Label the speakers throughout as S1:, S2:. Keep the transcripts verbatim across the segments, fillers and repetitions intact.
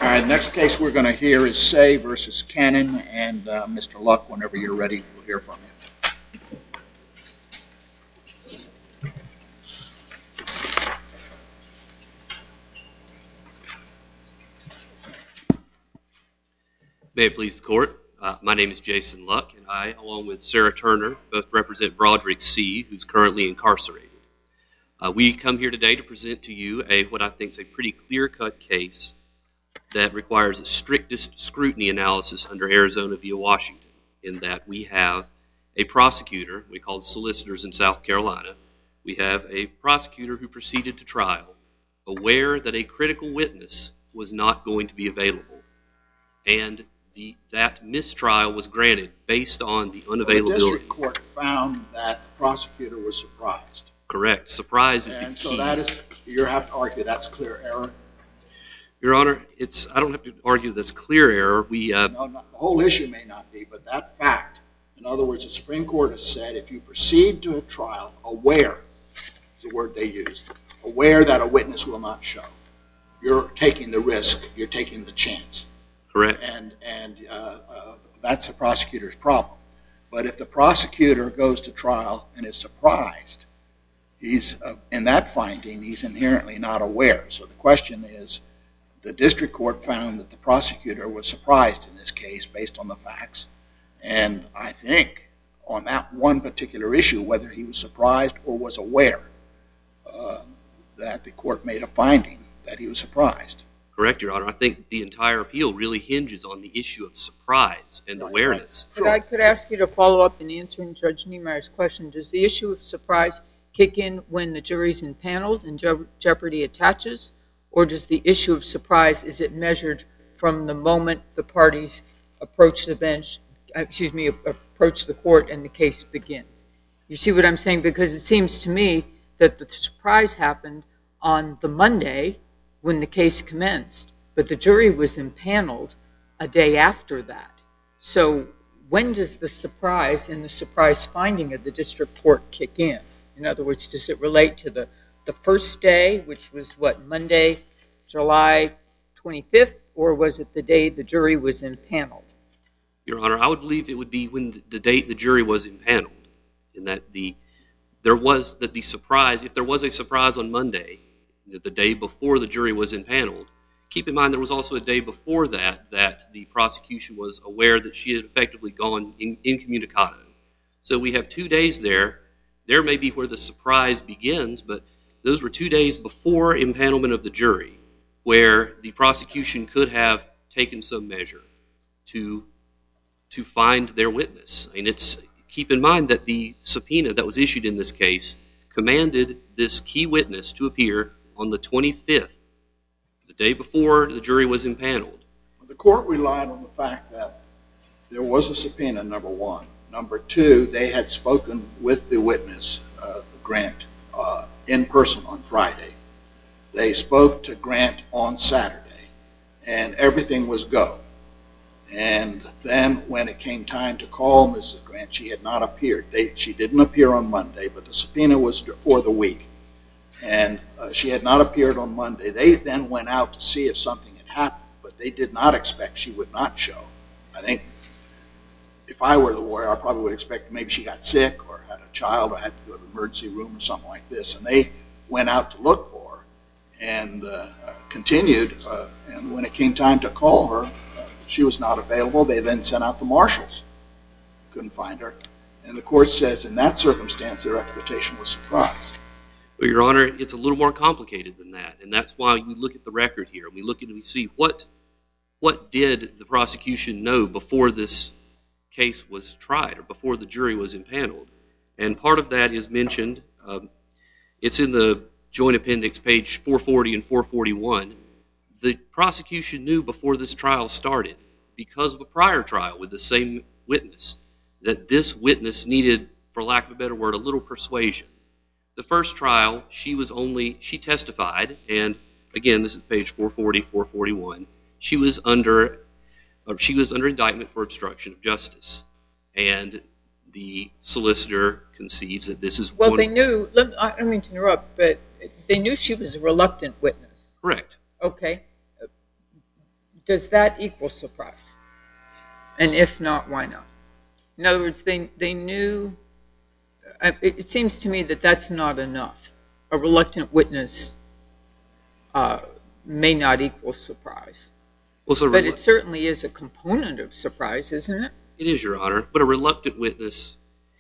S1: All right, next case we're going to hear is Say versus Cannon, and uh, Mister Luck, whenever you're ready, we'll hear from you.
S2: May it please the court. Uh, my name is Jason Luck, and I, along with Sarah Turner, both represent Broderick C., who's currently incarcerated. Uh, we come here today to present to you a what I think is a pretty clear-cut case that requires the strictest scrutiny analysis under Arizona v. Washington, in that we have a prosecutor, we call solicitors in South Carolina, we have a prosecutor who proceeded to trial, aware that a critical witness was not going to be available, and the, that mistrial was granted based on the unavailability.
S1: Well, the district court found that the prosecutor was surprised.
S2: Correct. Surprise is
S1: and
S2: the
S1: so
S2: key.
S1: that is, you have to argue that's clear error.
S2: Your Honor, it's I don't have to argue that's clear error. We uh,
S1: no, not, the whole issue may not be, but that fact, in other words, the Supreme Court has said if you proceed to a trial aware, is the word they used, aware that a witness will not show, you're taking the risk, you're taking the chance.
S2: Correct.
S1: And, and uh, uh, that's the prosecutor's problem. But if the prosecutor goes to trial and is surprised, he's uh, in that finding, he's inherently not aware. So the question is, the district court found that the prosecutor was surprised in this case based on the facts. And I think on that one particular issue, whether he was surprised or was aware, uh, that the court made a finding that he was surprised.
S2: Correct, Your Honor. I think the entire appeal really hinges on the issue of surprise and
S1: Right,
S2: awareness.
S1: right. Sure.
S3: Could I could ask you to follow up in answering Judge Niemeyer's question? Does the issue of surprise kick in when the jury's impaneled and je- jeopardy attaches? Or does the issue of surprise, is it measured from the moment the parties approach the bench, excuse me, approach the court and the case begins? You see what I'm saying? Because it seems to me that the surprise happened on the Monday when the case commenced, but the jury was impaneled a day after that. So when does the surprise and the surprise finding of the district court kick in? In other words, does it relate to the, the first day, which was what, Monday, July twenty-fifth, or was it the day the jury was impaneled?
S2: Your Honor, I would believe it would be when the, the date the jury was impaneled, in that the there was that the surprise, if there was a surprise on Monday, the day before the jury was impaneled, keep in mind there was also a day before that that the prosecution was aware that she had effectively gone in, incommunicado. So we have two days there. There may be where the surprise begins, but those were two days before impanelment of the jury, where the prosecution could have taken some measure to to find their witness. And it's keep in mind that the subpoena that was issued in this case commanded this key witness to appear on the twenty-fifth, the day before the jury was impaneled.
S1: The court relied on the fact that there was a subpoena, number one. Number two, they had spoken with the witness, uh, Grant, uh, in person on Friday. They spoke to Grant on Saturday, and everything was go. And then when it came time to call Missus Grant, she had not appeared. They, she didn't appear on Monday, but the subpoena was for the week. And uh, she had not appeared on Monday. They then went out to see if something had happened, but they did not expect she would not show. I think if I were the lawyer, I probably would expect maybe she got sick or had a child or had to go to the emergency room or something like this. And they went out to look for her and uh, continued. Uh, and when it came time to call her, uh, she was not available. They then sent out the marshals. Couldn't find her. And the court says in that circumstance, their expectation was surprise.
S2: Well, Your Honor, it's a little more complicated than that, and that's why we look at the record here. We look at and we see what what did the prosecution know before this case was tried or before the jury was impaneled. And part of that is mentioned. Um, it's in the joint appendix, page four forty and four forty-one. The prosecution knew before this trial started, because of a prior trial with the same witness, that this witness needed, for lack of a better word, a little persuasion. The first trial, she was only, she testified, and again, this is page four forty, four forty-one. She was under, or she was under indictment for obstruction of justice, and the solicitor concedes that this is
S3: Well,
S2: one.
S3: they knew, let, I don't mean to interrupt, but they knew she was a reluctant witness.
S2: Correct.
S3: Okay. does that equal surprise? And if not, why not? In other words, they, they knew, uh, it, it seems to me that that's not enough. A reluctant witness uh, may not equal surprise.
S2: Well, so
S3: But
S2: relu-
S3: it certainly is a component of surprise, isn't it?
S2: It is, Your Honor, but a reluctant witness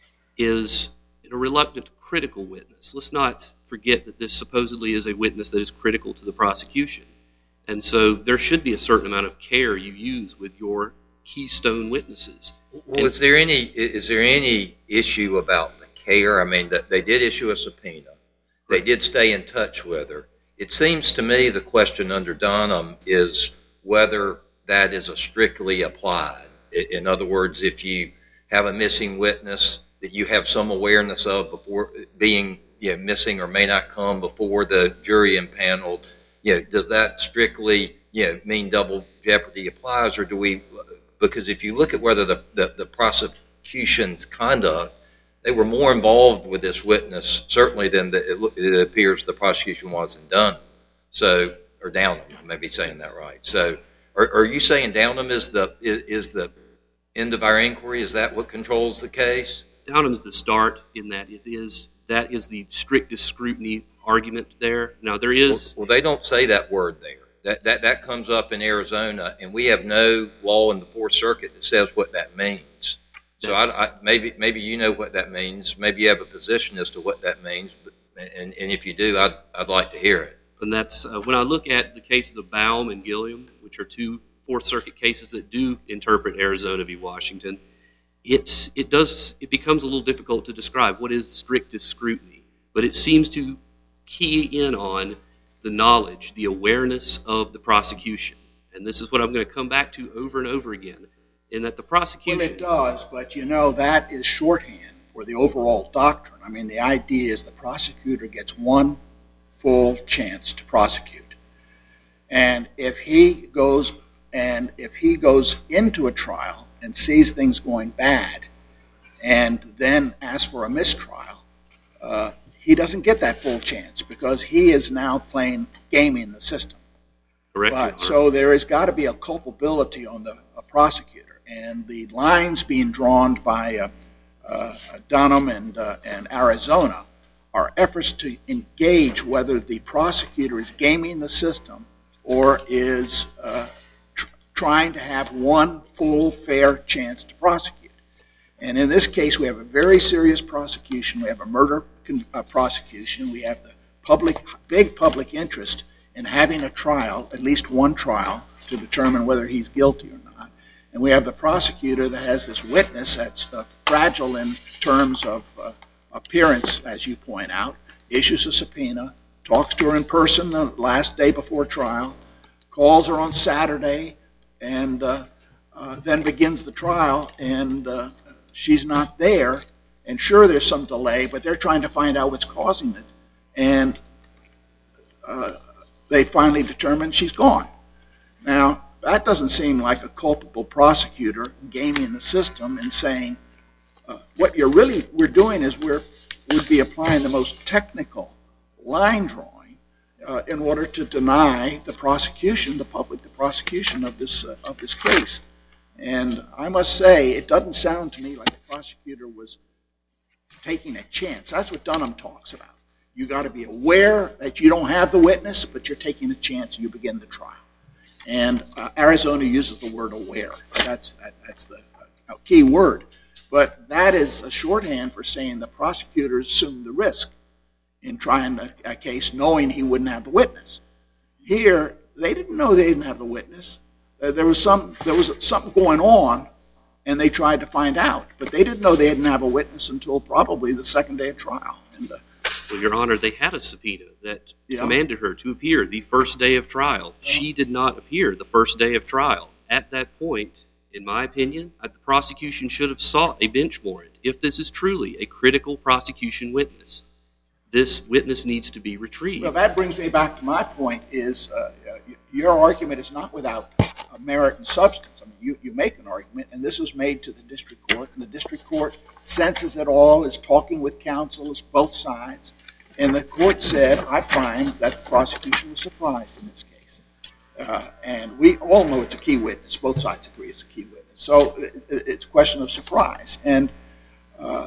S2: is a reluctant critical witness. Let's not forget that this supposedly is a witness that is critical to the prosecution. And so there should be a certain amount of care you use with your keystone witnesses.
S4: Well,
S2: And-
S4: is there any is there any issue about the care? I mean, that they did issue a subpoena. They did stay in touch with her. It seems to me the question under Dunham is whether that is a strictly applied. I- In other words, if you have a missing witness that you have some awareness of before being you know, missing or may not come before the jury impaneled, you know, does that strictly you know, mean double jeopardy applies, or do we? Because if you look at whether the, the, the prosecution's conduct, they were more involved with this witness certainly than the, it, it appears the prosecution was in Dunham. So, or Downham, I may be saying that right. So, are, are you saying Downham is the is, is the end of our inquiry? Is that what controls the case?
S2: Downham's the start in that it is that is the strictest scrutiny argument there. Now there is
S4: Well, well, they don't say that word there. That, that that comes up in Arizona, and we have no law in the Fourth Circuit that says what that means. So I, I, maybe maybe you know what that means. Maybe you have a position as to what that means, but, and, and if you do, I'd, I'd like to hear it.
S2: and that's uh, when I look at the cases of Baum and Gilliam, which are two Fourth Circuit cases that do interpret Arizona v. Washington. It's it does it becomes a little difficult to describe what is strictest scrutiny, but it seems to key in on the knowledge, the awareness of the prosecution. And this is what I'm going to come back to over and over again, in that the prosecution...
S1: Well, it does, but you know, that is shorthand for the overall doctrine. I mean, the idea is the prosecutor gets one full chance to prosecute. And if he goes and if he goes into a trial and sees things going bad and then asks for a mistrial, uh, he doesn't get that full chance because he is now playing gaming the system.
S2: Correct, Your
S1: But
S2: Honor.
S1: so there has got to be a culpability on the a prosecutor, and the lines being drawn by uh, uh, Dunham and uh, and Arizona are efforts to engage whether the prosecutor is gaming the system or is uh, tr- trying to have one full, fair chance to prosecute. And in this case, we have a very serious prosecution. We have a murder con- uh, prosecution. We have the public, big public interest in having a trial, at least one trial, to determine whether he's guilty or not. And we have the prosecutor that has this witness that's uh, fragile in terms of uh, appearance, as you point out, issues a subpoena, talks to her in person the last day before trial, calls her on Saturday, and uh, uh, then begins the trial, and uh, she's not there. And sure, there's some delay, but they're trying to find out what's causing it. And uh, they finally determine she's gone. Now, that doesn't seem like a culpable prosecutor gaming the system and saying, uh, what you're really, we're doing is we're, would be applying the most technical line drawing uh, in order to deny the prosecution, the public, the prosecution of this, uh, of this case. And I must say, it doesn't sound to me like the prosecutor was taking a chance. That's what Dunham talks about. You got to be aware that you don't have the witness, but you're taking a chance and you begin the trial. And uh, Arizona uses the word aware. That's, that, that's the uh, key word. But that is a shorthand for saying the prosecutor assumed the risk in trying a, a case knowing he wouldn't have the witness. Here, they didn't know they didn't have the witness. Uh, there was some there was something going on, and they tried to find out. But they didn't know they didn't have a witness until probably the second day of trial. And uh,
S2: Well, Your Honor, they had a subpoena that
S1: Yeah.
S2: commanded her to appear the first day of trial. She did not appear the first day of trial. At that point, in my opinion, uh, the prosecution should have sought a bench warrant. If this is truly a critical prosecution witness, this witness needs to be retrieved.
S1: Well, that brings me back to my point is uh, uh, your argument is not without uh, merit and substance. I mean, you, you make an argument, and this was made to the district court, and the district court senses it all, is talking with counsel, is both sides, and the court said, I find that the prosecution was surprised in this case. Uh, and we all know it's a key witness. Both sides agree it's a key witness. So it, it's a question of surprise. And uh,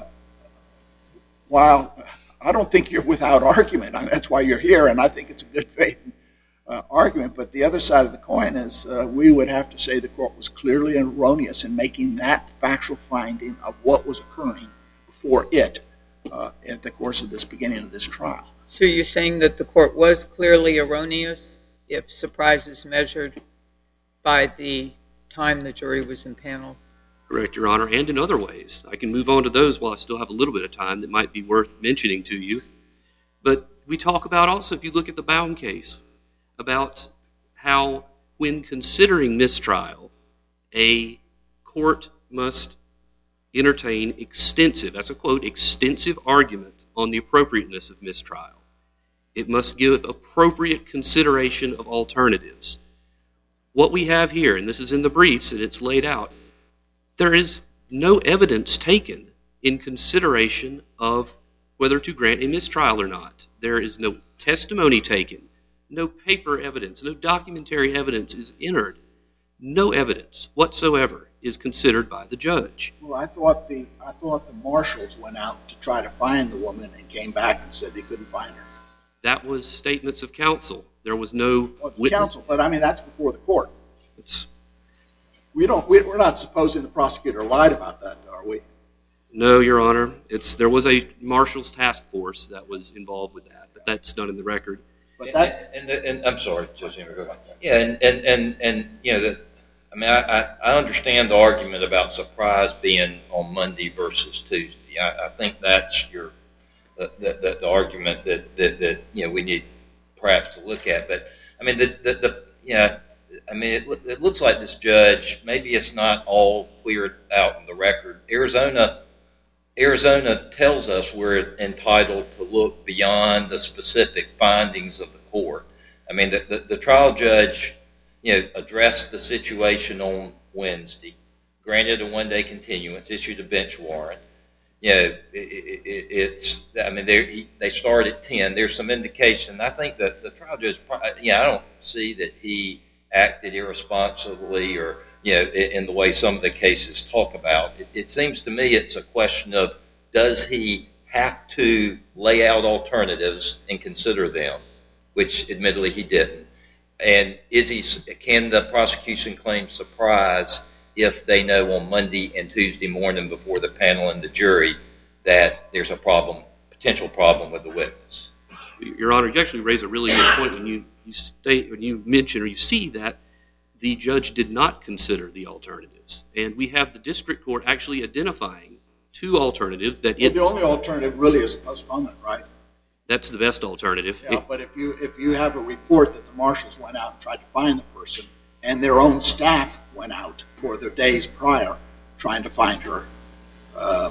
S1: while I don't think you're without argument, I mean, that's why you're here, and I think it's a good faith uh, argument. But the other side of the coin is uh, we would have to say the court was clearly erroneous in making that factual finding of what was occurring before it uh, at the course of this beginning of this trial.
S3: So you're saying that the court was clearly erroneous if surprise is measured by the time the jury was impaneled?
S2: Correct, Your Honor, and in other ways. I can move on to those while I still have a little bit of time that might be worth mentioning to you. But we talk about also, if you look at the Baum case, about how when considering mistrial, a court must entertain extensive, that's a quote, extensive argument on the appropriateness of mistrial. It must give appropriate consideration of alternatives. What we have here, and this is in the briefs and it's laid out, there is no evidence taken in consideration of whether to grant a mistrial or not. There is no testimony taken, no paper evidence, no documentary evidence is entered. No evidence whatsoever is considered by the judge.
S1: Well, I thought the I thought the marshals went out to try to find the woman and came back and said they couldn't find her.
S2: That was statements of counsel. There was no
S1: Well, the
S2: witness.
S1: counsel, but I mean that's before the court.
S2: It's,
S1: We don't. We, we're not supposing the prosecutor lied about that, are we?
S2: no, Your Honor. It's there was a marshal's task force that was involved with that, but that's not in the record.
S1: But that
S4: and, and, and, and I'm sorry, Judge Henry, go ahead. Yeah, and, and, and, and you know, the, I mean, I, I, I understand the argument about surprise being on Monday versus Tuesday. I, I think that's your the, the, the argument that, that, that you know we need perhaps to look at. But I mean, the the, the yeah, I mean, it, it looks like this judge. Maybe it's not all cleared out in the record. Arizona. Arizona tells us we're entitled to look beyond the specific findings of the court. I mean, the, the, the trial judge, you know, addressed the situation on Wednesday, granted a one-day continuance, issued a bench warrant. You know, it, it, it, it's, I mean, he, they start at ten. There's some indication. I think that the trial judge, yeah, I don't see that he acted irresponsibly or, you know, in the way some of the cases talk about. It, it seems to me it's a question of, does he have to lay out alternatives and consider them, which admittedly he didn't. And is he? Can the prosecution claim surprise if they know on Monday and Tuesday morning before the panel and the jury that there's a problem, potential problem with the witness?
S2: Your Honor, you actually raise a really good point when you, you state when you mention or you see that the judge did not consider the alternatives. And we have the district court actually identifying two alternatives that
S1: well,
S2: it...
S1: the only alternative really is a postponement, right?
S2: That's the best alternative.
S1: Yeah,
S2: It-
S1: but if you if you have a report that the marshals went out and tried to find the person, and their own staff went out for the days prior trying to find her, uh,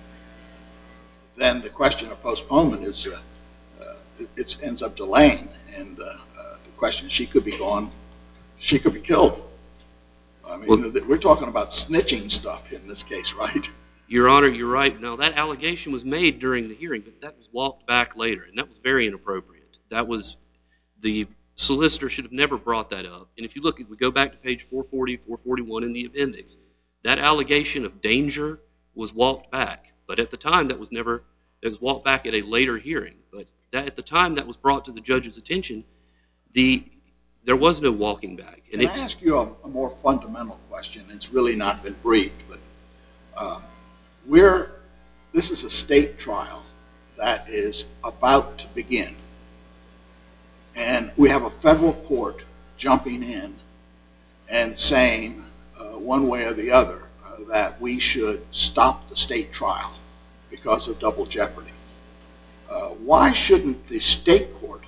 S1: then the question of postponement is uh, uh, it, it ends up delaying, and uh, uh, the question is she could be gone. She could be killed. I mean,
S2: Well-
S1: we're talking about snitching stuff in this case, right?
S2: Your Honor, you're right. Now, that allegation was made during the hearing, but that was walked back later, and that was very inappropriate. That was, the solicitor should have never brought that up. And if you look, at, we go back to page four forty, four forty-one in the appendix, that allegation of danger was walked back. But at the time, that was never, it was walked back at a later hearing. But that, at the time that was brought to the judge's attention, the there was no walking back. And
S1: Can I
S2: it's,
S1: ask you a, a more fundamental question? It's really not been briefed, but um, we're, this is a state trial that is about to begin. And we have a federal court jumping in and saying uh, one way or the other uh, that we should stop the state trial because of double jeopardy. Uh, why shouldn't the state court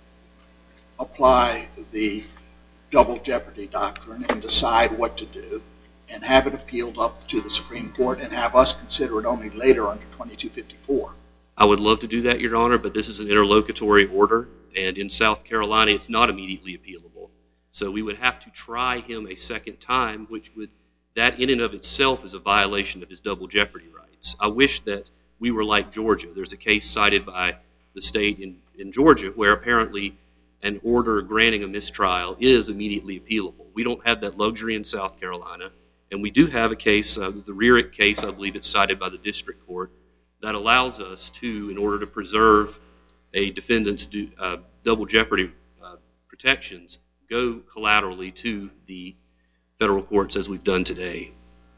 S1: apply the double jeopardy doctrine and decide what to do and have it appealed up to the Supreme Court and have us consider it only later under twenty-two fifty-four?
S2: I would love to do that, Your Honor, but this is an interlocutory order, and in South Carolina, it's not immediately appealable. So we would have to try him a second time, which would, that in and of itself is a violation of his double jeopardy rights. I wish that we were like Georgia. There's a case cited by the state in, in Georgia where apparently an order granting a mistrial is immediately appealable. We don't have that luxury in South Carolina, and we do have a case, uh, the Rearick case, I believe it's cited by the district court, that allows us to, in order to preserve a defendant's do, uh, double jeopardy uh, protections, go collaterally to the federal courts as we've done today.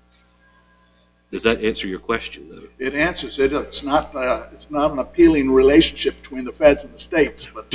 S2: Does that answer your question, though?
S1: It answers it. It's not, uh, it's not an appealing relationship between the feds and the states, but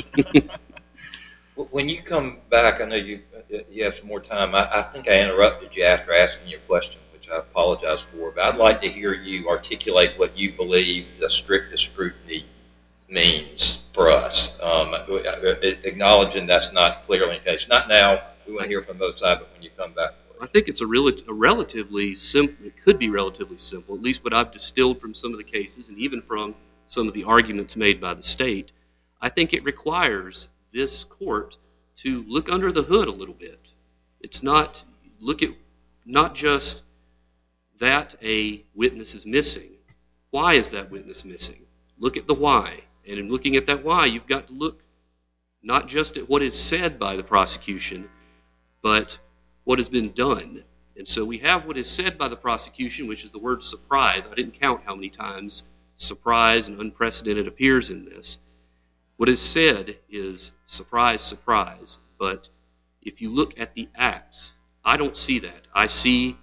S4: When you come back, I know you you have some more time. I, I think I interrupted you after asking your question, which I apologize for, but I'd like to hear you articulate what you believe the strictest scrutiny means for us, um, acknowledging that's not clearly the case. Not now. We want to hear from both sides, but when you come back.
S2: I think it's a, rel- a relatively simple, it could be relatively simple, at least what I've distilled from some of the cases and even from some of the arguments made by the state. I think it requires this court to look under the hood a little bit. It's not, look at not just that a witness is missing. Why is that witness missing? Look at the why. And in looking at that why, you've got to look not just at what is said by the prosecution, but what has been done. And so we have what is said by the prosecution, which is the word surprise. I didn't count how many times surprise and unprecedented appears in this. What is said is surprise, surprise. But if you look at the acts, I don't see that. I see,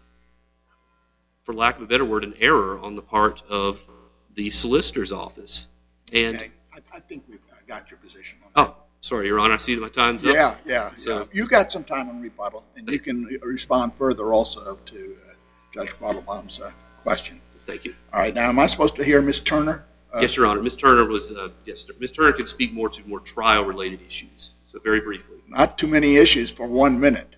S2: for lack of a better word, an error on the part of the solicitor's office. And
S1: okay. I, I think we've got your position on that.
S2: Oh, sorry, Your Honor. I see that my time's up.
S1: Yeah, yeah.
S2: So,
S1: yeah. You got some time on rebuttal, and you can respond further also to uh, Judge Quattlebaum's uh, question.
S2: Thank you.
S1: All right. Now, am I supposed to hear Miz Turner? Uh,
S2: Yes, Your Honor. Miz Turner was, uh, yes, sir. Miz Turner could speak more to more trial-related issues. So very briefly.
S1: Not too many issues for one minute.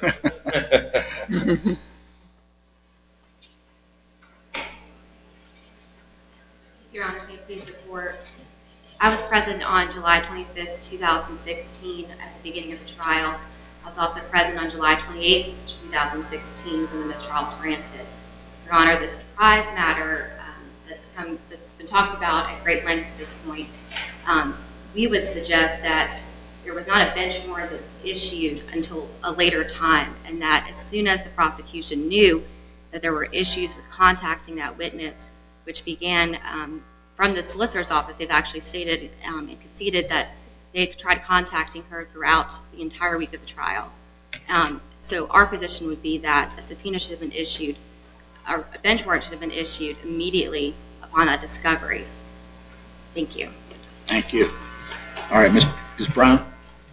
S5: Your Honor, may it please the court. I was present on July twenty-fifth, two thousand sixteen at the beginning of the trial. I was also present on July twenty-eighth, two thousand sixteen when the mistrial was granted. Your Honor, the surprise matter um, that's come, that's been talked about at great length at this point, um, we would suggest that there was not a bench warrant that was issued until a later time, and that as soon as the prosecution knew that there were issues with contacting that witness, which began um, from the solicitor's office, they've actually stated um, and conceded that they tried contacting her throughout the entire week of the trial. Um, so our position would be that a subpoena should have been issued, or a bench warrant should have been issued immediately upon that discovery. Thank you.
S1: Thank you. All right, Miz Miz Brown.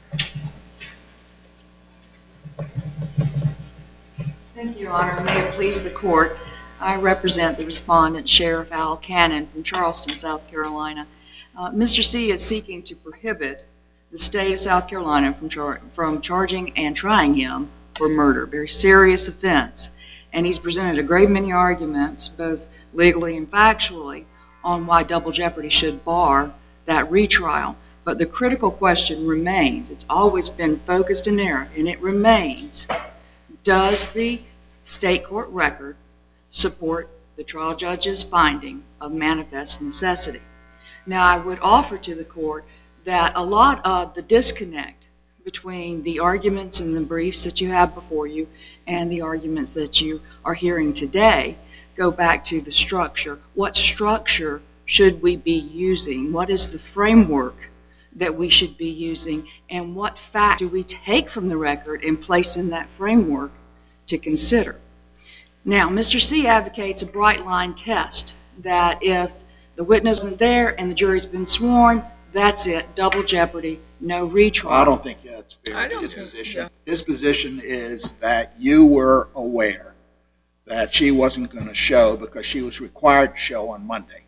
S6: Thank you, Your Honor. May it please the court, I represent the respondent, Sheriff Al Cannon from Charleston, South Carolina. Uh, Mister C is seeking to prohibit the state of South Carolina from, char from charging and trying him for murder, very serious offense. And he's presented a great many arguments, both legally and factually, on why double jeopardy should bar that retrial. But the critical question remains, it's always been focused in there, and it remains, does the state court record support the trial judge's finding of manifest necessity? Now, I would offer to the court that a lot of the disconnect between the arguments and the briefs that you have before you and the arguments that you are hearing today go back to the structure. What structure should we be using? What is the framework that we should be using? And what fact do we take from the record and place in that framework to consider? Now, Mister C advocates a bright line test that if the witness isn't there and the jury's been sworn, that's it, double jeopardy, no retrial.
S1: I don't think that's fair
S3: I
S1: to
S3: don't
S1: his
S3: think-
S1: position.
S3: yeah.
S1: His position is that you were aware that she wasn't going to show because she was required to show on Monday.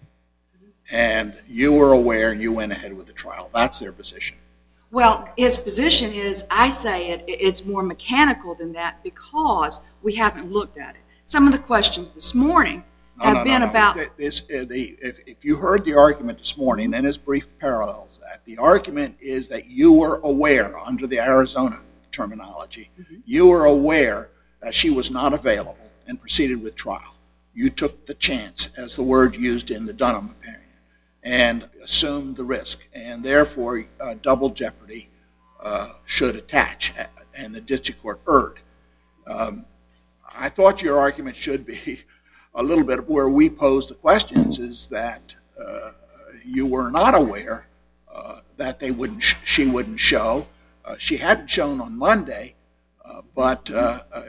S1: And you were aware and you went ahead with the trial. That's their position.
S6: Well, his position is, I say it, it's more mechanical than that because we haven't looked at it. Some of the questions this morning
S1: No,
S6: have
S1: no,
S6: been
S1: no, no.
S6: about...
S1: Th- This, uh, the, if, if you heard the argument this morning, and his brief parallels that, the argument is that you were aware, under the Arizona terminology,
S6: Mm-hmm.
S1: you were aware that she was not available and proceeded with trial. You took the chance, as the word used in the Dunham opinion, and assumed the risk, and therefore uh, double jeopardy uh, should attach, and the district court erred. Um, I thought your argument should be a little bit where we pose the questions is that uh, you were not aware uh, that they wouldn't, sh- she wouldn't show. Uh, she hadn't shown on Monday, uh, but uh, uh,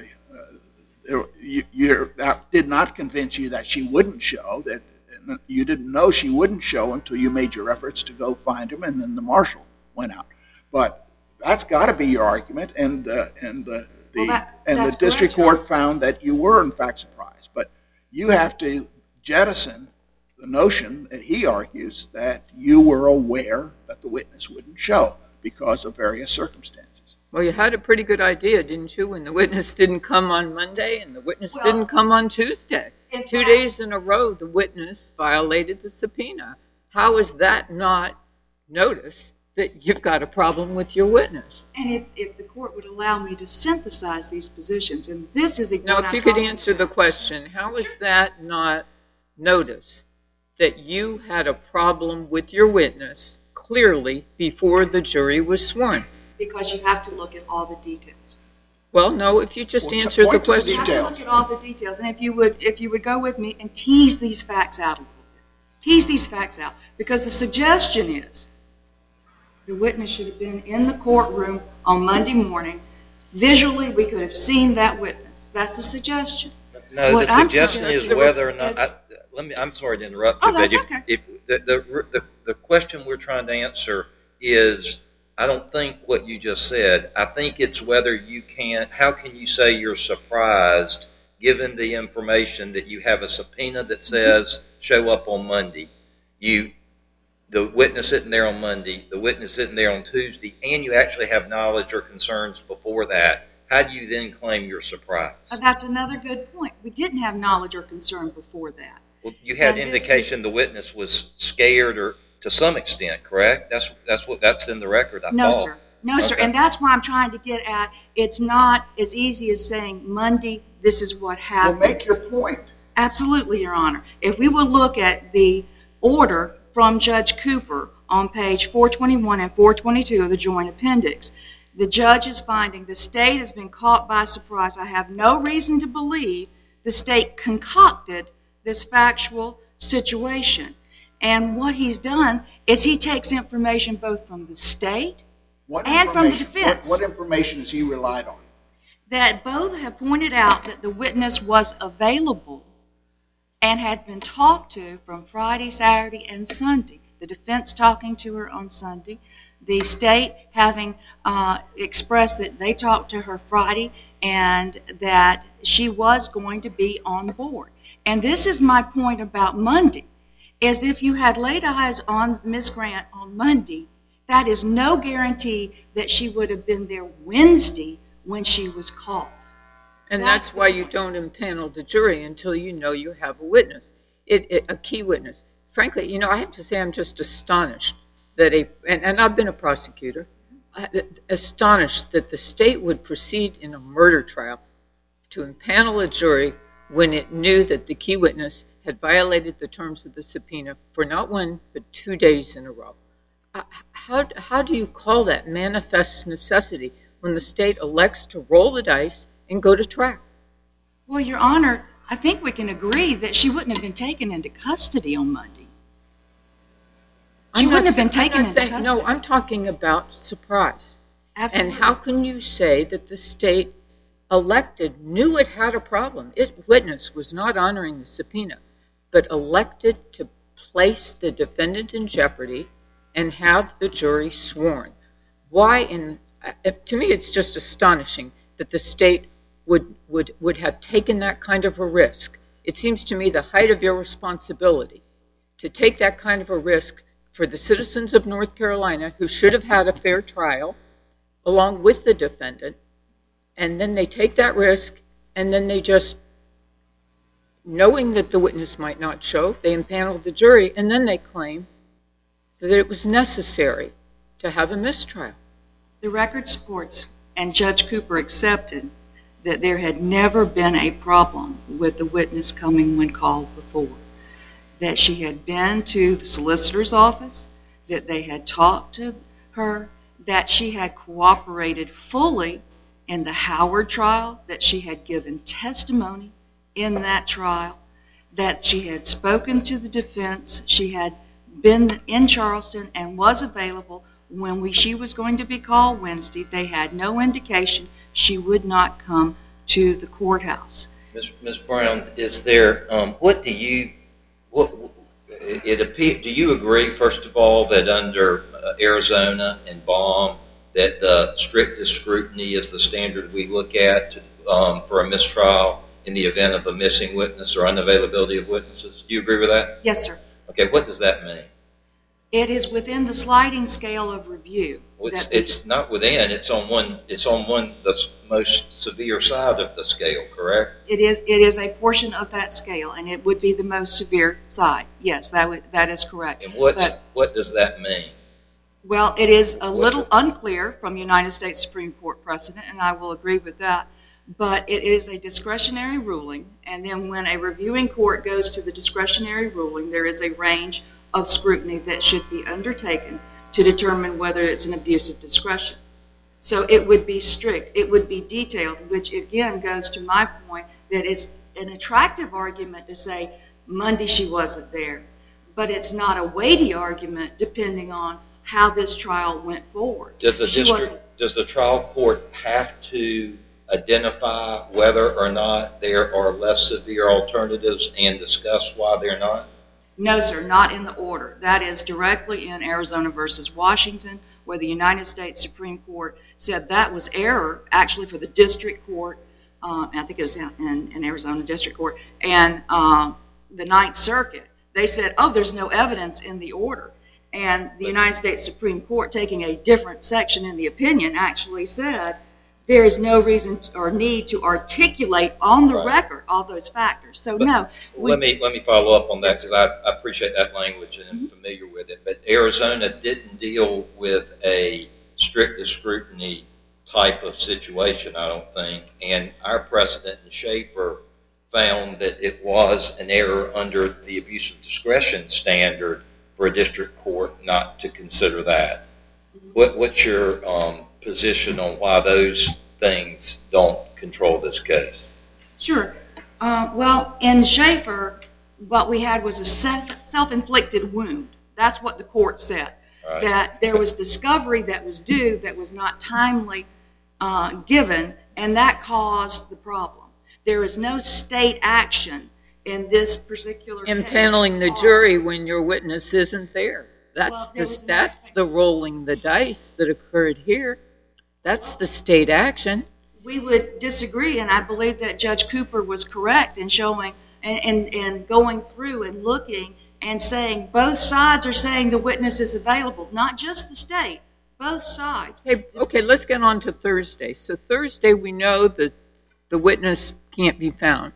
S1: uh, you, you're, that did not convince you that she wouldn't show. That you didn't know she wouldn't show until you made your efforts to go find him, and then the marshal went out. But that's got to be your argument, and uh, and uh, the
S6: Well, that-
S1: and the
S6: that's
S1: district
S6: correct,
S1: court found that you were in fact surprised. But you have to jettison the notion that he argues that you were aware that the witness wouldn't show because of various circumstances.
S3: Well, you had a pretty good idea, didn't you, when the witness didn't come on Monday and the witness
S6: Well,
S3: didn't come on Tuesday?
S6: in
S3: Two
S6: fact-
S3: days in a row, the witness violated the subpoena. How is that not notice that you've got a problem with your witness?
S6: And if, if the court would allow me to synthesize these positions, and this is
S3: Now,
S6: what
S3: if
S6: I'm
S3: you could
S6: talking
S3: answer the
S6: about.
S3: question, how is that not notice that you had a problem with your witness clearly before the jury was sworn?
S6: Because you have to look at all the details.
S3: Well, no, if you just
S1: Well, to
S3: answer the
S1: point to the
S3: question.
S6: You have to
S1: Details.
S6: look at all the details, and if you would, if you would go with me and tease these facts out a little bit, tease these facts out, because the suggestion is the witness should have been in the courtroom on Monday morning. Visually, we could have seen that witness. That's the suggestion.
S4: No,
S6: What
S4: the
S6: I'm
S4: suggestion is
S6: suggesting
S4: whether or not,
S6: is-
S4: I, let me, I'm sorry to interrupt
S6: Oh,
S4: you, but
S6: that's
S4: if,
S6: okay.
S4: if the, the, the, the question we're trying to answer is, I don't think what you just said. I think it's whether you can, how can you say you're surprised given the information that you have a subpoena that says show up on Monday, you, the witness sitting there on Monday, the witness sitting there on Tuesday, and you actually have knowledge or concerns before that. How do you then claim you're surprised?
S6: Uh, That's another good point. We didn't have knowledge or concern before that.
S4: Well, you had
S6: And this
S4: indication the witness was scared, or to some extent, correct? That's that's what that's in the record. I
S6: No,
S4: thought.
S6: sir. No, sir.
S4: Okay.
S6: And that's why I'm trying to get at, it's not as easy as saying Monday, this is what
S1: Well,
S6: happened.
S1: make your point.
S6: Absolutely, Your Honor. If we will look at the order from Judge Cooper on page four twenty-one and four twenty-two of the joint appendix, the judge is finding the state has been caught by surprise. I have no reason to believe the state concocted this factual situation. And what he's done is he takes information both from the state
S1: What
S6: and from the
S1: information-
S6: defense.
S1: What, what information has he relied on?
S6: that both have pointed out that the witness was available and had been talked to from Friday, Saturday, and Sunday. The defense talking to her on Sunday, the state having uh, expressed that they talked to her Friday and that she was going to be on board. And this is my point about Monday, is if you had laid eyes on Miz Grant on Monday, that is no guarantee that she would have been there Wednesday when she was called.
S3: And
S6: That's
S3: that's
S6: the
S3: why you
S6: point.
S3: don't impanel the jury until you know you have a witness, it, it, a key witness. Frankly, you know, I have to say I'm just astonished that a, and, and I've been a prosecutor, I- astonished that the state would proceed in a murder trial to impanel a jury when it knew that the key witness had violated the terms of the subpoena for not one, but two days in a row. Uh, How, how do you call that manifest necessity when the state elects to roll the dice and go to trial?
S6: Well, Your Honor, I think we can agree that she wouldn't have been taken into custody on Monday. She
S3: I'm not
S6: wouldn't have been
S3: sa- I'm
S6: taken
S3: not
S6: into
S3: saying-
S6: custody.
S3: No, I'm talking about surprise.
S6: Absolutely.
S3: And how can you say that the state elected, knew it had a problem? Its witness was not honoring the subpoena, but elected to place the defendant in jeopardy and have the jury sworn. Why in, uh, to me it's just astonishing that the state would, would, would have taken that kind of a risk. It seems to me the height of your responsibility to take that kind of a risk for the citizens of North Carolina who should have had a fair trial along with the defendant, and then they take that risk, and then they just, knowing that the witness might not show, they impanel the jury, and then they claim that it was necessary to have a mistrial.
S6: The record supports, and Judge Cooper accepted, that there had never been a problem with the witness coming when called before. That she had been to the solicitor's office, that they had talked to her, that she had cooperated fully in the Howard trial, that she had given testimony in that trial, that she had spoken to the defense, she had been in Charleston and was available when we, she was going to be called Wednesday. They had no indication she would not come to the courthouse.
S4: Miz Miz Brown, is there, um, what do you, what, it appear, do you agree, first of all, that under uh, Arizona and Baum, that the strictest scrutiny is the standard we look at um, for a mistrial in the event of a missing witness or unavailability of witnesses? Do you agree with that?
S6: Yes, sir.
S4: Okay, what does that mean?
S6: It is within the sliding scale of review.
S4: Well, it's,
S6: that the-
S4: it's not within, it's on one, it's on one, the s- most severe side of the scale, correct?
S6: It is, it is a portion of that scale, and it would be the most severe side. Yes, that would, that is correct.
S4: And what's,
S6: But-
S4: what does that mean?
S6: Well, it is a
S4: What's
S6: little
S4: it?
S6: unclear from United States Supreme Court precedent, and I will agree with that. But it is a discretionary ruling, and then when a reviewing court goes to the discretionary ruling, there is a range of scrutiny that should be undertaken to determine whether it's an abuse of discretion. So it would be strict, it would be detailed, which again goes to my point that it's an attractive argument to say Monday she wasn't there, but it's not a weighty argument depending on how this trial went forward.
S4: Does the
S6: She
S4: district,
S6: wasn't-
S4: does the trial court have to identify whether or not there are less severe alternatives and discuss why they're not?
S6: No, sir, not in the order. That is directly in Arizona versus Washington, where the United States Supreme Court said that was error, actually for the district court, um, I think it was in, in Arizona District Court, and um, the Ninth Circuit. They said, oh, there's no evidence in the order. And the United States Supreme Court, taking a different section in the opinion, actually said there is no reason to, or need to articulate on the
S4: Right.
S6: record all those factors. So
S4: But
S6: no. we-
S4: Let me, let me follow up on that
S6: Yes,
S4: because I, I appreciate that language and I'm familiar with it. But Arizona didn't deal with a strictest scrutiny type of situation, I don't think. And our precedent in Schaefer found that it was an error under the abuse of discretion standard for a district court not to consider that. What, what's your um, position on why those things don't control this case?
S6: Sure. Uh, well, in Schaefer, what we had was a self, self-inflicted wound. That's what the court said.
S4: Right.
S6: That there was discovery that was due that was not timely uh, given, and that caused the problem. There is no state action in this particular case.
S3: Impaneling the
S6: that
S3: jury
S6: causes-
S3: when your witness isn't there. That's
S6: Well, there
S3: the,
S6: was no
S3: that's
S6: expect-
S3: the rolling the dice that occurred here. That's the state action.
S6: We would disagree, and I believe that Judge Cooper was correct in showing and, and, and going through and looking and saying both sides are saying the witness is available, not just the state, both sides.
S3: Hey, okay, let's get on to Thursday. So Thursday, we know that the witness can't be found.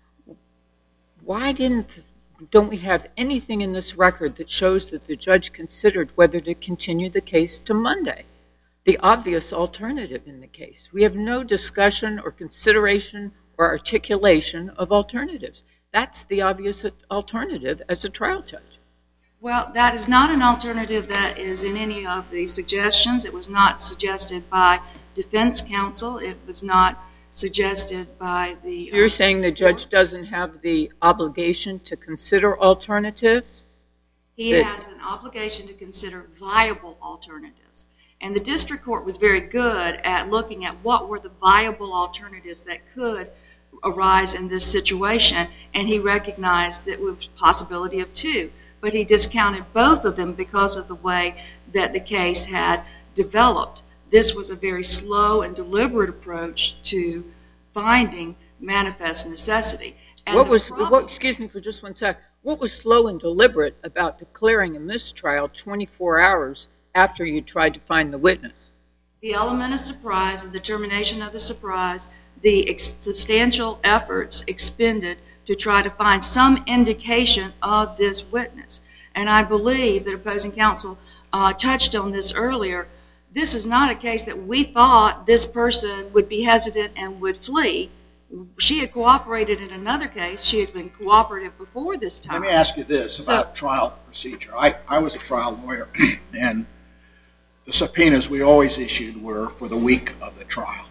S3: Why didn't, don't we have anything in this record that shows that the judge considered whether to continue the case to Monday? The obvious alternative in the case. We have no discussion or consideration or articulation of alternatives. That's the obvious alternative as a trial judge.
S6: Well, that is not an alternative that is in any of the suggestions. It was not suggested by defense counsel. It was not suggested by the...
S3: You're saying the judge doesn't have the obligation to consider alternatives?
S6: He
S3: that-
S6: has an obligation to consider viable alternatives. And the district court was very good at looking at what were the viable alternatives that could arise in this situation, and he recognized that there was a possibility of two, but he discounted both of them because of the way that the case had developed. This was a very slow and deliberate approach to finding manifest necessity. And
S3: What
S6: the
S3: was,
S6: problem-
S3: what, excuse me for just one sec, what was slow and deliberate about declaring a mistrial twenty-four hours after you tried to find the witness?
S6: The element of surprise, the determination of the surprise, the ex- substantial efforts expended to try to find some indication of this witness. And I believe that opposing counsel uh, touched on this earlier. This is not a case that we thought this person would be hesitant and would flee. She had cooperated in another case. She had been cooperative before this time.
S1: Let me ask you this
S6: So-
S1: about trial procedure. I, I was a trial lawyer, and the subpoenas we always issued were for the week of the trial.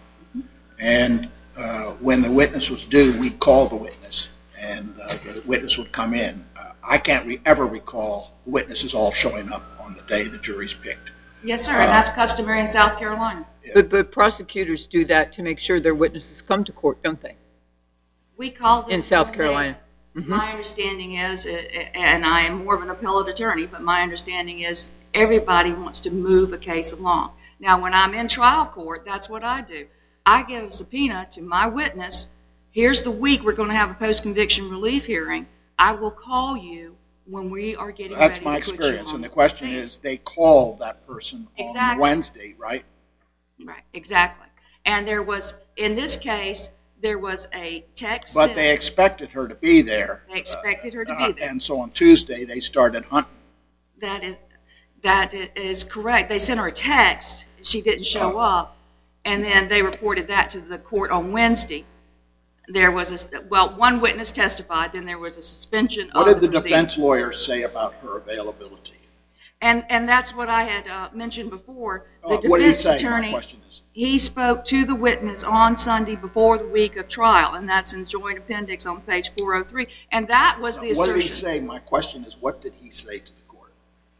S1: And uh, when the witness was due, we'd call the witness, and uh, the witness would come in. Uh, I can't re- ever recall the witnesses all showing up on the day the jury's picked.
S6: Yes, sir, and that's customary in South Carolina.
S3: But, but prosecutors do that to make sure their witnesses come to court, don't they?
S6: We call them
S3: In South
S6: when they-
S3: Carolina. Mhm.
S6: My understanding is, uh, and I am more of an appellate attorney, but my understanding is everybody wants to move a case along. Now, when I'm in trial court, that's what I do. I give a subpoena to my witness. Here's the week we're going to have a post-conviction relief hearing. I will call you when we are getting ready
S1: That's
S6: to
S1: my
S6: put you
S1: experience,
S6: on
S1: and the question
S6: stand.
S1: is, they call that person on
S6: Exactly.
S1: Wednesday, right?
S6: Right, exactly. And there was, in this case, there was a text
S1: But
S6: sent.
S1: they expected her to be there.
S6: They expected her to
S1: uh,
S6: be there.
S1: And so on Tuesday, they started hunting.
S6: That is, that i- is correct. They sent her a text. She didn't show
S1: Oh.
S6: up, and then they reported that to the court on Wednesday. There was a, well, one witness testified, then there was a suspension
S1: What
S6: of
S1: did
S6: the
S1: the defense
S6: proceedings.
S1: lawyers say about her availability?
S6: And, and that's what I had uh, mentioned before. The
S1: Uh, What did he
S6: defense
S1: say? My
S6: attorney,
S1: question is.
S6: he spoke to the witness on Sunday before the week of trial, and that's in the joint appendix on page four oh three. And that was the
S1: What
S6: assertion.
S1: did he say? My question is, what did he say to the court?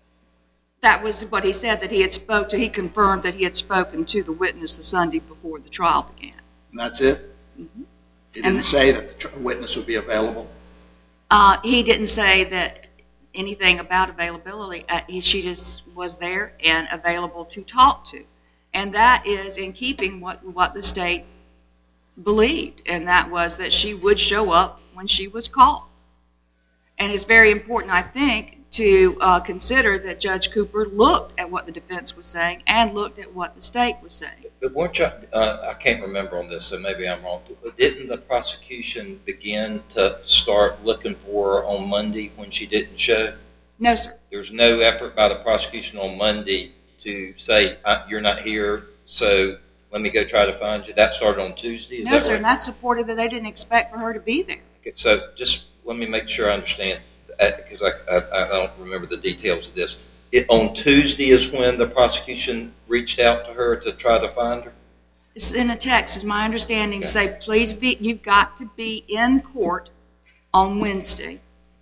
S6: That was what he said, that he had spoke to, he confirmed that he had spoken to the witness the Sunday before the trial began.
S1: And that's it? He
S6: And
S1: didn't
S6: the-
S1: say that the tr- witness would be available?
S6: Uh, he didn't say that anything about availability. Uh, he, she just was there and available to talk to. And that is in keeping what, what the state believed, and that was that she would show up when she was called. And it's very important, I think, to uh, consider that Judge Cooper looked at what the defense was saying and looked at what the state was saying.
S4: But weren't you, uh, I can't remember on this, so maybe I'm wrong, but didn't the prosecution begin to start looking for her on Monday when she didn't show?
S6: No, sir.
S4: There was no effort by the prosecution on Monday to say, uh, you're not here, so let me go try to find you. That started on Tuesday, is
S6: No,
S4: that
S6: sir,
S4: right?
S6: and that's supported that they didn't expect for her to be there.
S4: Okay, so just let me make sure I understand, because I, I, I don't remember the details of this. It, on Tuesday is when the prosecution reached out to her to try to find her?
S6: It's in a text, is my understanding, to
S4: Okay.
S6: say, please be, you've got to be in court on Wednesday.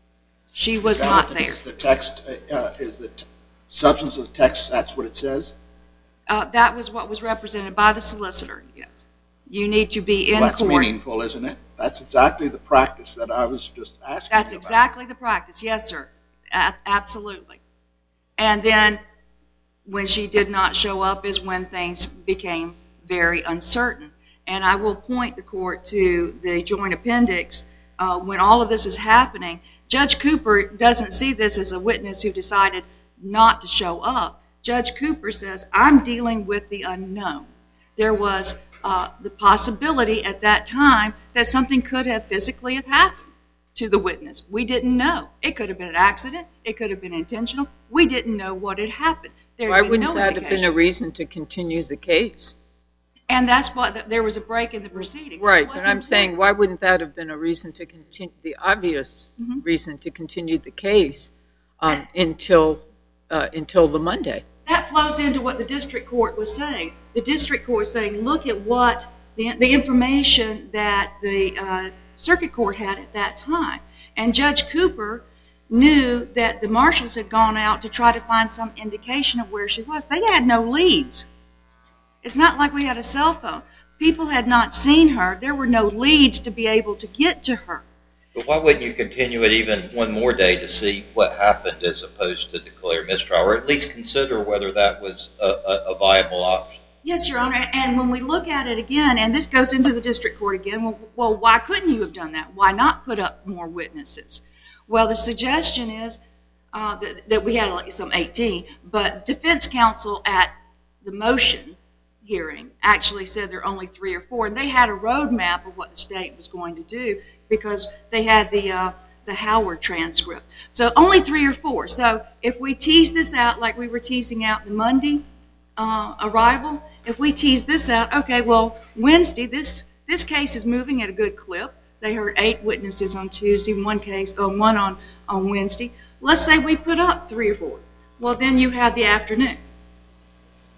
S6: She was
S1: Is that
S6: not
S1: what the-
S6: there.
S1: Is the text, uh, is the t- substance of the text, that's what it says?
S6: Uh, that was what was represented by the solicitor, yes. You need to be in
S1: Well, that's
S6: court.
S1: meaningful, isn't it? That's exactly the practice that I was just asking
S6: That's
S1: about.
S6: exactly the practice, yes, sir. A- absolutely. And then when she did not show up is when things became very uncertain. And I will point the court to the joint appendix. Uh, when all of this is happening, Judge Cooper doesn't see this as a witness who decided not to show up. Judge Cooper says, I'm dealing with the unknown. There was uh, the possibility at that time that something could have physically have happened to the witness. We didn't know. It could have been an accident. It could have been intentional. We didn't know what had happened. There
S3: Why
S6: had been
S3: wouldn't
S6: no
S3: that have been a
S6: indication.
S3: reason to continue the case?
S6: And that's what, there was a break in the proceeding.
S3: Right,
S6: What's
S3: but I'm saying,
S6: important-
S3: why wouldn't that have been a reason to continue, the obvious
S6: Mhm.
S3: reason to continue the case um, until, uh, until the Monday?
S6: That flows into what the district court was saying. The district court was saying, look at what, the, the information that the uh, circuit court had at that time. And Judge Cooper knew that the marshals had gone out to try to find some indication of where she was. They had no leads. It's not like we had a cell phone. People had not seen her. There were no leads to be able to get to her.
S4: But why wouldn't you continue it even one more day to see what happened as opposed to declare mistrial, or at least consider whether that was a, a, a viable option?
S6: Yes, Your Honor, and when we look at it again, and this goes into the district court again, well, well, why couldn't you have done that? Why not put up more witnesses? Well, the suggestion is uh, that, that we had like some eighteen, but defense counsel at the motion hearing actually said there are only three or four, and they had a roadmap of what the state was going to do because they had the uh, the Howard transcript. So only three or four. So if we tease this out like we were teasing out the Monday uh, arrival, if we tease this out, okay, well, Wednesday, this this case is moving at a good clip. They heard eight witnesses on Tuesday, one case, uh, one on, on Wednesday. Let's say we put up three or four. Well, then you have the afternoon.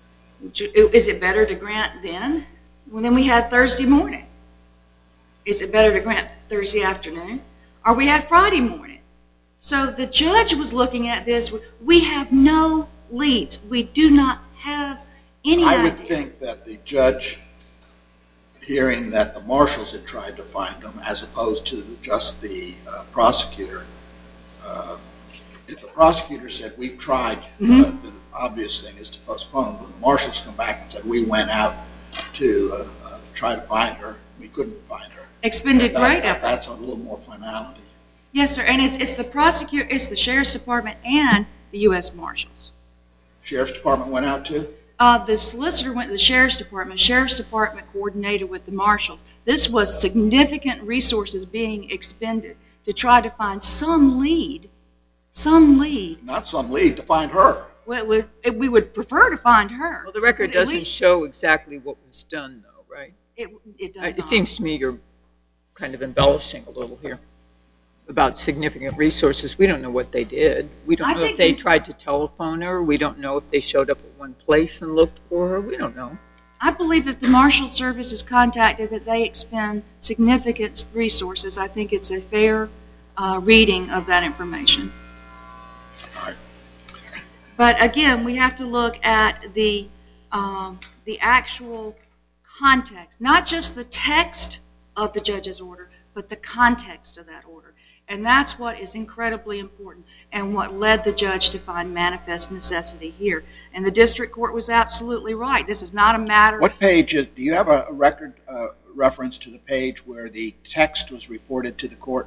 S6: Is it better to grant then? Well, then we had Thursday morning. Is it better to grant Thursday afternoon? Or we had Friday morning? So the judge was looking at this. We have no leads. We do not have any
S1: I
S6: idea.
S1: would think that the judge, hearing that the marshals had tried to find them as opposed to the, just the uh, prosecutor, uh, if the prosecutor said, we've tried, mm-hmm. uh, the obvious thing is to postpone. When the marshals come back and said, we went out to uh, uh, try to find her, we couldn't find her.
S6: Expended
S1: that,
S6: great
S1: that,
S6: effort.
S1: That's a little more finality.
S6: Yes, sir, and it's, it's the prosecutor, it's the Sheriff's Department and the U S Marshals.
S1: Sheriff's Department went out too?
S6: Uh, the solicitor went to the Sheriff's Department. Sheriff's Department coordinated with the Marshals. This was significant resources being expended to try to find some lead, some lead.
S1: Not some lead, to find her.
S6: Well, we, we would prefer to find her.
S3: Well, the record
S6: But at
S3: doesn't
S6: least
S3: show exactly what was done, though, right?
S6: It, it does
S3: Uh, It
S6: not.
S3: seems to me you're kind of embellishing a little here about significant resources. We don't know what they did. We don't
S6: I
S3: know if
S6: think
S3: they
S6: we-
S3: tried to telephone her. We don't know if they showed up at one place and looked for her. We don't know.
S6: I believe if the Marshal Service is contacted that they expend significant resources. I think it's a fair uh, reading of that information.
S1: All right.
S6: But again, we have to look at the um, the actual context, not just the text of the judge's order, but the context of that order. And that's what is incredibly important and what led the judge to find manifest necessity here. And the district court was absolutely right. This is not a matter...
S1: What page is, do you have a record uh, reference to the page where the text was reported to the court?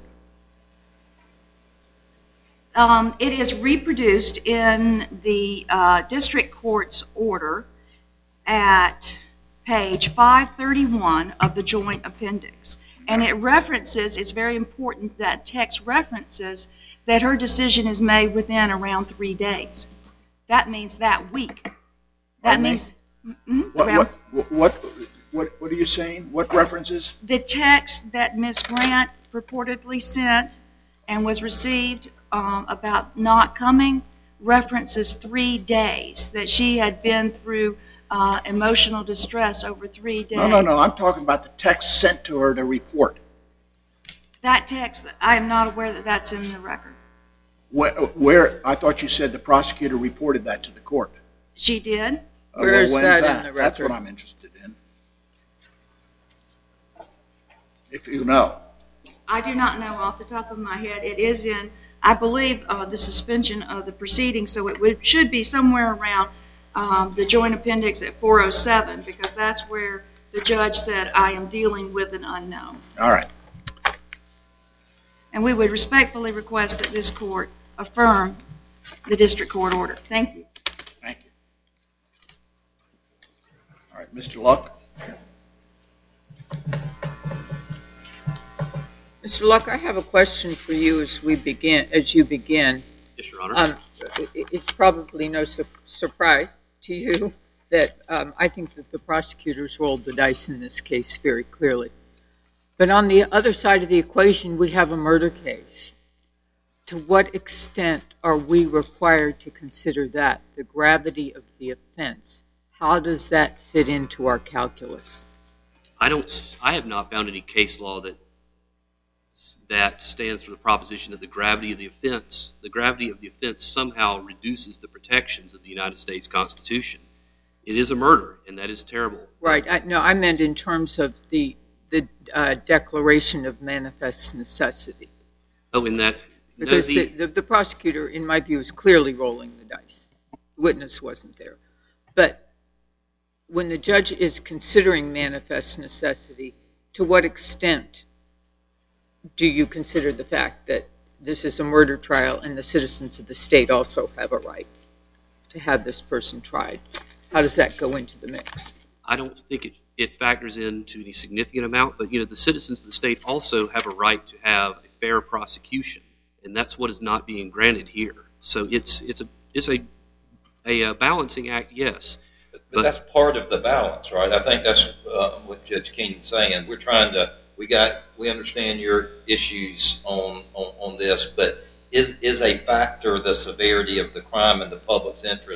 S6: Um, it is reproduced in the uh, district court's order at page five thirty-one of the joint appendix. And it references, it's very important that text references that her decision is made within around three days. That means that week. That
S1: Pardon me?
S6: means mm,
S1: What,
S6: around
S1: what, what, what, what are you saying? What references?
S6: the text that Miz Grant purportedly sent and was received um, about not coming references three days, that she had been through uh, emotional distress over three days.
S1: No, no, no, I'm talking about the text sent to her to report.
S6: That text, I am not aware that that's in the record.
S1: Where, where I thought you said the prosecutor reported that to the court.
S6: She did.
S1: Uh,
S3: Where
S1: well,
S3: is
S1: when's
S3: that in the
S1: That's
S3: record?
S1: what I'm interested in. If you know.
S6: I do not know off the top of my head. It is in, I believe, uh, the suspension of the proceedings, so it would, should be somewhere around um, the joint appendix at four oh seven, because that's where the judge said, I am dealing with an unknown.
S1: All right.
S6: And we would respectfully request that this court affirm the district court order. Thank you.
S1: Thank you. All right, Mister Luck.
S3: Mister Luck, I have a question for you as we begin, as you begin.
S2: Yes, Your Honor.
S3: Um, it- It's probably no su- surprise to you that um, I think that the prosecutors rolled the dice in this case very clearly. But on the other side of the equation, we have a murder case. To what extent are we required to consider that, the gravity of the offense? How does that fit into our calculus?
S2: I don't. s- I have not found any case law that that stands for the proposition that the gravity of the offense, the gravity of the offense somehow reduces the protections of the United States Constitution. It is a murder, and that is terrible.
S3: Right. I, no, I meant in terms of the the uh, declaration of manifest necessity.
S2: Oh, in that no,
S3: Because
S2: the-
S3: the, the, the prosecutor, in my view, is clearly rolling the dice. The witness wasn't there. But when the judge is considering manifest necessity, to what extent do you consider the fact that this is a murder trial and the citizens of the state also have a right to have this person tried? How does that go into the mix?
S2: I don't think it, it factors into any significant amount, but you know the citizens of the state also have a right to have a fair prosecution, and that's what is not being granted here. So it's it's a it's a a, uh balancing act, yes.
S4: But, but that's part of the balance, right? I think that's uh, what Judge Keenan's saying. We're trying to, we got, we understand your issues on, on, on this, but is is a factor the severity of the crime and the public's interest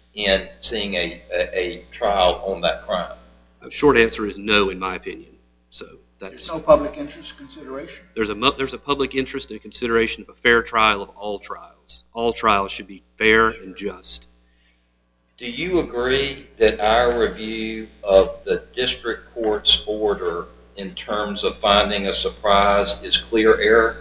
S4: in seeing a, a, a trial on that crime?
S2: A short answer is no, in my opinion. So
S1: There's
S2: that's
S1: no public interest consideration.
S2: there's a mu- there's a public interest and consideration of a fair trial of all trials. All trials should be fair and just.
S4: Do you agree that our review of the district court's order in terms of finding a surprise is clear error?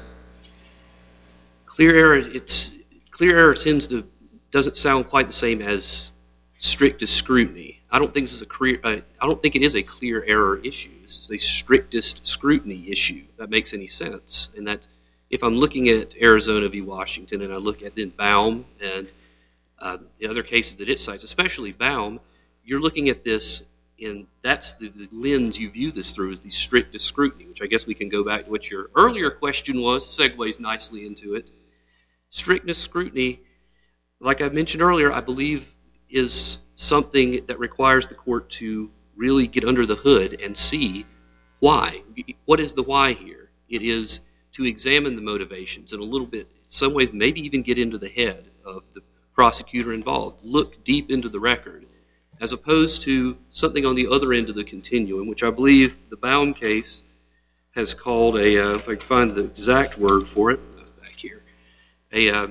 S2: Clear error. It's clear error tends to doesn't sound quite the same as strictest scrutiny. I don't think this is a clear. Uh, I don't think it is a clear error issue. This is a strictest scrutiny issue. If that makes any sense. And that if I'm looking at Arizona v. Washington and I look at then Baum and uh, the other cases that it cites, especially Baum, you're looking at this in that's the, the lens you view this through is the strictest scrutiny, which I guess we can go back to what your earlier question was. Segues nicely into it. Strictness scrutiny, like I mentioned earlier, I believe is something that requires the court to really get under the hood and see why. What is the why here? It is to examine the motivations and a little bit, in some ways, maybe even get into the head of the prosecutor involved. Look deep into the record, as opposed to something on the other end of the continuum, which I believe the Baum case has called a, uh, if I can find the exact word for it, uh, back here, a, uh,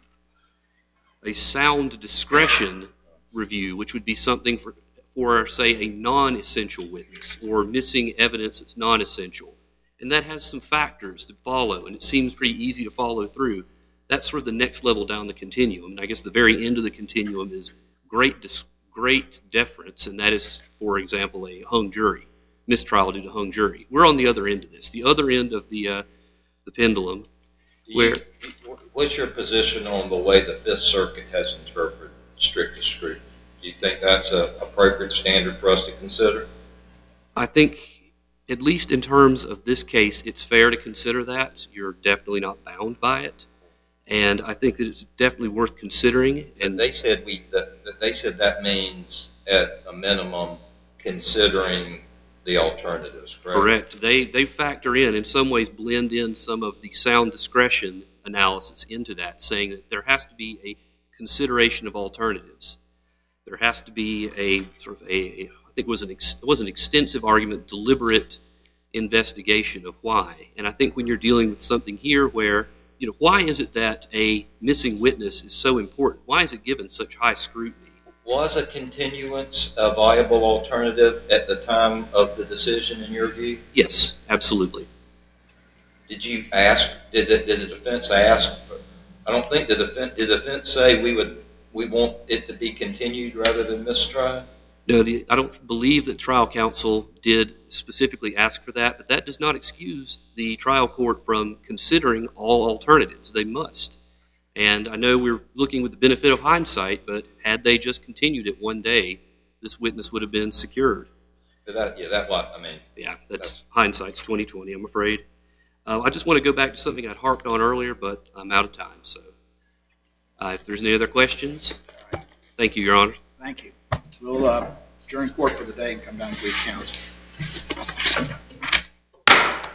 S2: a sound discretion review, which would be something for, for say, a non-essential witness or missing evidence that's non-essential. And that has some factors to follow, and it seems pretty easy to follow through. That's sort of the next level down the continuum. And I guess the very end of the continuum is great, dis- great deference, and that is, for example, a hung jury, mistrial due to hung jury. We're on the other end of this, the other end of the uh, the pendulum, where...
S4: You, what's your position on the way the Fifth Circuit has interpreted strictest scrutiny? Do you think that's an appropriate standard for us to consider?
S2: I think, at least in terms of this case, it's fair to consider that. You're definitely not bound by it. And I think that it's definitely worth considering.
S4: And they said we that, that they said that means at a minimum considering the alternatives, correct?
S2: Correct. They they factor in, in some ways, blend in some of the sound discretion analysis into that, saying that there has to be a consideration of alternatives. There has to be a sort of a, a I think it was an ex, it was an extensive argument, deliberate investigation of why. And I think when you're dealing with something here where, you know, why is it that a missing witness is so important? Why is it given such high scrutiny?
S4: Was a continuance a viable alternative at the time of the decision, in your view?
S2: Yes, absolutely.
S4: Did you ask? Did the, did the defense ask? For, I don't think the defense did. The defense say we would we want it to be continued rather than mistrial?
S2: No, the, I don't believe that trial counsel did specifically ask for that, but that does not excuse the trial court from considering all alternatives. They must. And I know we're looking with the benefit of hindsight, but had they just continued it one day, this witness would have been secured.
S4: But that, yeah, that what I mean.
S2: Yeah, that's, that's hindsight's twenty twenty, I'm afraid. Uh, I just want to go back to something I'd harped on earlier, but I'm out of time. So uh, if there's any other questions, thank you, Your Honor.
S1: Thank you. We'll uh, adjourn court for the day and come down to brief counsel.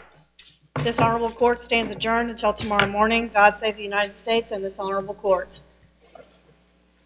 S7: This honorable court stands adjourned until tomorrow morning. God save the United States and this honorable court.